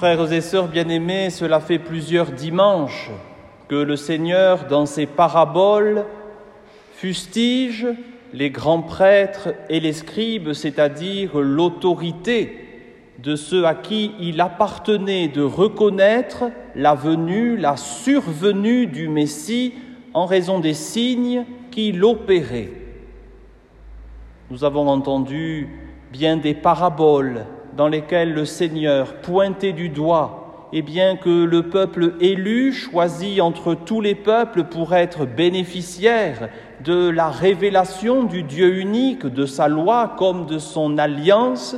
Frères et sœurs bien-aimés, cela fait plusieurs dimanches que le Seigneur, dans ses paraboles, fustige les grands prêtres et les scribes, c'est-à-dire l'autorité de ceux à qui il appartenait de reconnaître la venue, la survenue du Messie en raison des signes qu'il opérait. Nous avons entendu bien des paraboles dans lesquelles le Seigneur pointait du doigt bien que le peuple élu, choisi entre tous les peuples pour être bénéficiaire de la révélation du Dieu unique, de sa loi comme de son alliance,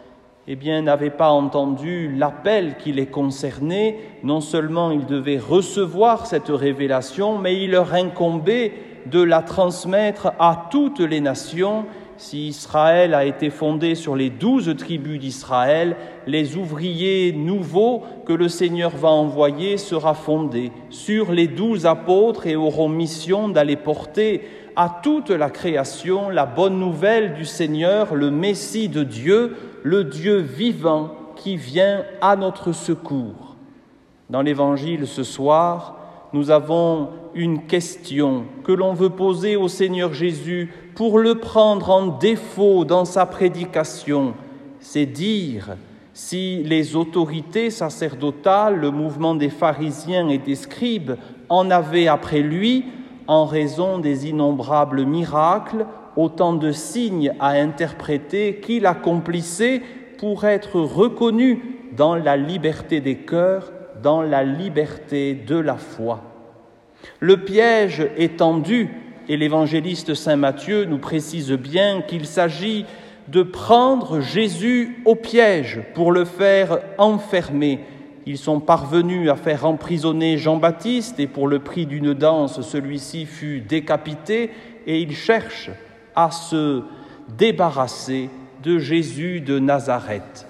n'avait pas entendu l'appel qui les concernait. Non seulement ils devaient recevoir cette révélation, mais il leur incombait de la transmettre à toutes les nations. Si Israël a été fondé sur les 12 tribus d'Israël, les ouvriers nouveaux que le Seigneur va envoyer sera fondé sur les 12 apôtres et auront mission d'aller porter à toute la création la bonne nouvelle du Seigneur, le Messie de Dieu, le Dieu vivant qui vient à notre secours. Dans l'Évangile ce soir, nous avons une question que l'on veut poser au Seigneur Jésus pour le prendre en défaut dans sa prédication. C'est dire si les autorités sacerdotales, le mouvement des pharisiens et des scribes en avaient après lui, en raison des innombrables miracles, autant de signes à interpréter qu'il accomplissait pour être reconnu dans la liberté des cœurs, dans la liberté de la foi. Le piège est tendu et l'évangéliste saint Matthieu nous précise bien qu'il s'agit de prendre Jésus au piège pour le faire enfermer. Ils sont parvenus à faire emprisonner Jean-Baptiste et pour le prix d'une danse, celui-ci fut décapité et ils cherchent à se débarrasser de Jésus de Nazareth.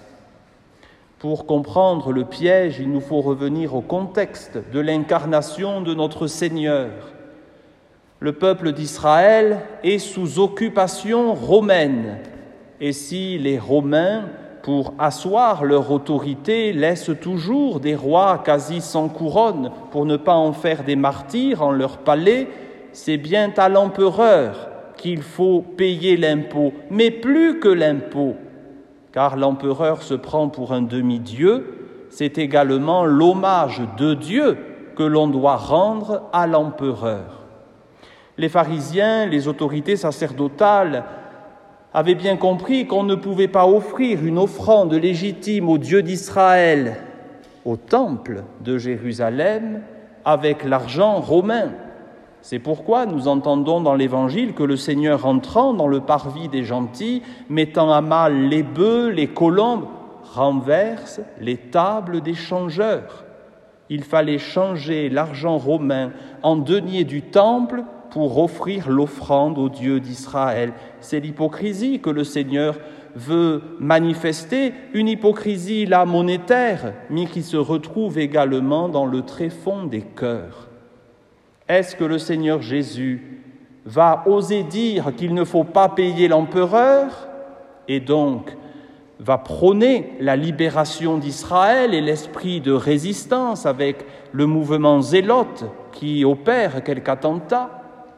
Pour comprendre le piège, il nous faut revenir au contexte de l'incarnation de notre Seigneur. Le peuple d'Israël est sous occupation romaine. Et si les Romains, pour asseoir leur autorité, laissent toujours des rois quasi sans couronne pour ne pas en faire des martyrs en leur palais, c'est bien à l'empereur qu'il faut payer l'impôt, mais plus que l'impôt. Car l'empereur se prend pour un demi-dieu, c'est également l'hommage de Dieu que l'on doit rendre à l'empereur. Les pharisiens, les autorités sacerdotales, avaient bien compris qu'on ne pouvait pas offrir une offrande légitime au Dieu d'Israël, au temple de Jérusalem, avec l'argent romain. C'est pourquoi nous entendons dans l'Évangile que le Seigneur, entrant dans le parvis des gentils, mettant à mal les bœufs, les colombes, renverse les tables des changeurs. Il fallait changer l'argent romain en deniers du temple pour offrir l'offrande au Dieu d'Israël. C'est l'hypocrisie que le Seigneur veut manifester, une hypocrisie là monétaire, mais qui se retrouve également dans le tréfonds des cœurs. Est-ce que le Seigneur Jésus va oser dire qu'il ne faut pas payer l'empereur et donc va prôner la libération d'Israël et l'esprit de résistance avec le mouvement zélote qui opère quelques attentats?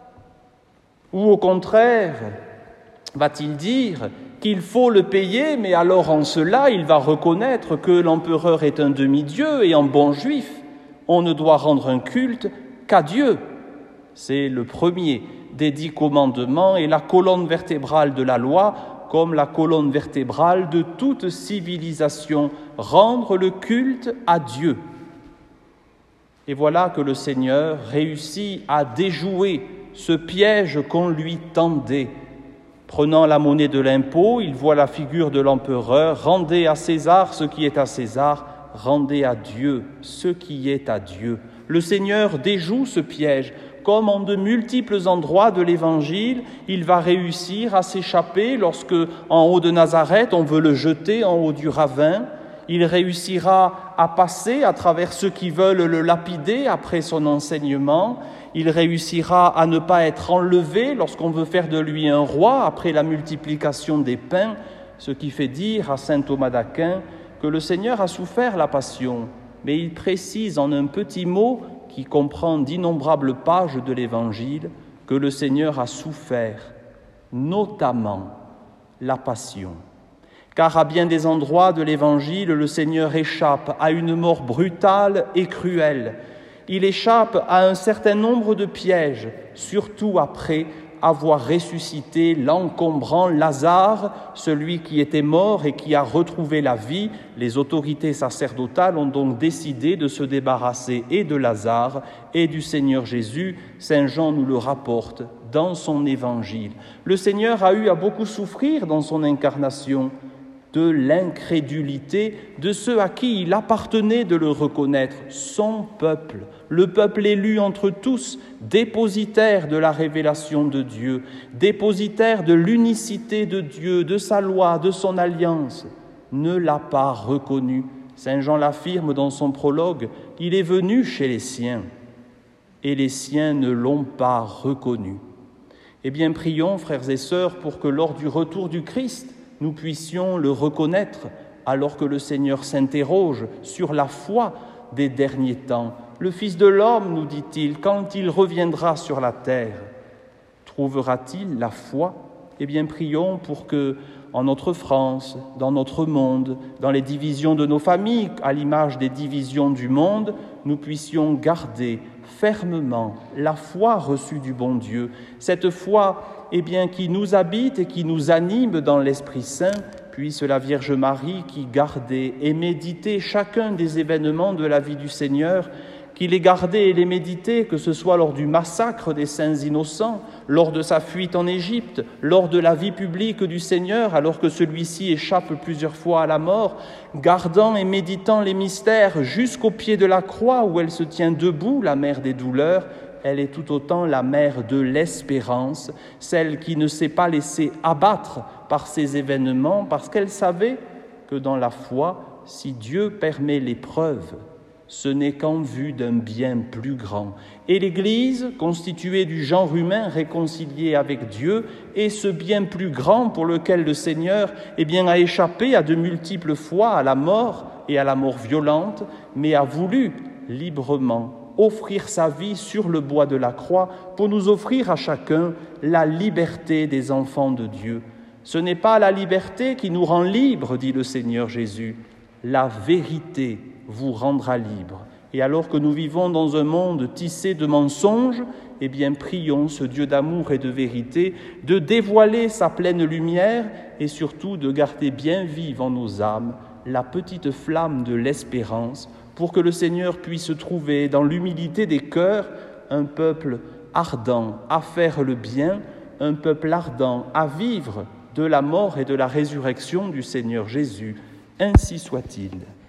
Ou au contraire, va-t-il dire qu'il faut le payer, mais alors en cela, il va reconnaître que l'empereur est un demi-dieu et en bon juif, on ne doit rendre un culte qu'à Dieu. C'est le premier des 10 commandements et la colonne vertébrale de la loi, comme la colonne vertébrale de toute civilisation, rendre le culte à Dieu. Et voilà que le Seigneur réussit à déjouer ce piège qu'on lui tendait. Prenant la monnaie de l'impôt, il voit la figure de l'empereur. Rendez à César ce qui est à César, rendez à Dieu ce qui est à Dieu. Le Seigneur déjoue ce piège. Comme en de multiples endroits de l'Évangile, il va réussir à s'échapper lorsque, en haut de Nazareth, on veut le jeter en haut du ravin. Il réussira à passer à travers ceux qui veulent le lapider après son enseignement. Il réussira à ne pas être enlevé lorsqu'on veut faire de lui un roi après la multiplication des pains, ce qui fait dire à saint Thomas d'Aquin que le Seigneur a souffert la passion, mais il précise en un petit mot qui comprend d'innombrables pages de l'Évangile que le Seigneur a souffert, notamment la passion. Car à bien des endroits de l'Évangile, le Seigneur échappe à une mort brutale et cruelle. Il échappe à un certain nombre de pièges, surtout après avoir ressuscité l'encombrant Lazare, celui qui était mort et qui a retrouvé la vie. Les autorités sacerdotales ont donc décidé de se débarrasser et de Lazare et du Seigneur Jésus. Saint Jean nous le rapporte dans son Évangile. Le Seigneur a eu à beaucoup souffrir dans son incarnation de l'incrédulité de ceux à qui il appartenait de le reconnaître, son peuple, le peuple élu entre tous, dépositaire de la révélation de Dieu, dépositaire de l'unicité de Dieu, de sa loi, de son alliance, ne l'a pas reconnu. Saint Jean l'affirme dans son prologue, il est venu chez les siens, et les siens ne l'ont pas reconnu. Eh bien, prions, frères et sœurs, pour que lors du retour du Christ, nous puissions le reconnaître alors que le Seigneur s'interroge sur la foi des derniers temps. Le Fils de l'homme, nous dit-il, quand il reviendra sur la terre, trouvera-t-il la foi ? Eh bien, prions pour que, en notre France, dans notre monde, dans les divisions de nos familles, à l'image des divisions du monde, nous puissions garder fermement la foi reçue du bon Dieu, cette foi qui nous habite et qui nous anime dans l'Esprit Saint, puisse la Vierge Marie qui gardait et méditait chacun des événements de la vie du Seigneur, qui les gardait et les méditait, que ce soit lors du massacre des saints innocents, lors de sa fuite en Égypte, lors de la vie publique du Seigneur, alors que celui-ci échappe plusieurs fois à la mort, gardant et méditant les mystères jusqu'au pied de la croix où elle se tient debout, la mère des douleurs. Elle est tout autant la mère de l'espérance, celle qui ne s'est pas laissée abattre par ces événements, parce qu'elle savait que dans la foi, si Dieu permet l'épreuve, ce n'est qu'en vue d'un bien plus grand. Et l'Église, constituée du genre humain réconcilié avec Dieu, est ce bien plus grand pour lequel le Seigneur a échappé à de multiples fois à la mort et à la mort violente, mais a voulu librement offrir sa vie sur le bois de la croix pour nous offrir à chacun la liberté des enfants de Dieu. Ce n'est pas la liberté qui nous rend libres, dit le Seigneur Jésus. La vérité vous rendra libre. Et alors que nous vivons dans un monde tissé de mensonges, prions ce Dieu d'amour et de vérité de dévoiler sa pleine lumière et surtout de garder bien vive en nos âmes la petite flamme de l'espérance pour que le Seigneur puisse trouver dans l'humilité des cœurs un peuple ardent à faire le bien, un peuple ardent à vivre de la mort et de la résurrection du Seigneur Jésus. Ainsi soit-il.